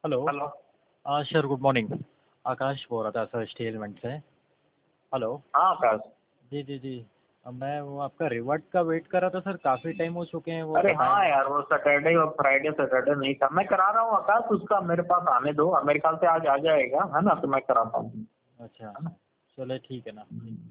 Hello. Hello. Sir good morning. Akash बोल रहा था सर, स्टे एलिमेंट से। हेलो। हाँ आकाश। जी जी जी। मैं वो आपका रिवर्ट का वेट कर रहा था सर, काफ़ी टाइम हो चुके हैं, वो अरे बताएं। हाँ यार, वो सैटरडे और फ्राइडे सैटरडे नहीं था, मैं करा रहा हूँ आकाश, उसका मेरे पास आने दो, मेरे ख्याल से आज आ जाएगा, है ना, तो मैं कराता हूँ। अच्छा है ना। चले ठीक है ना।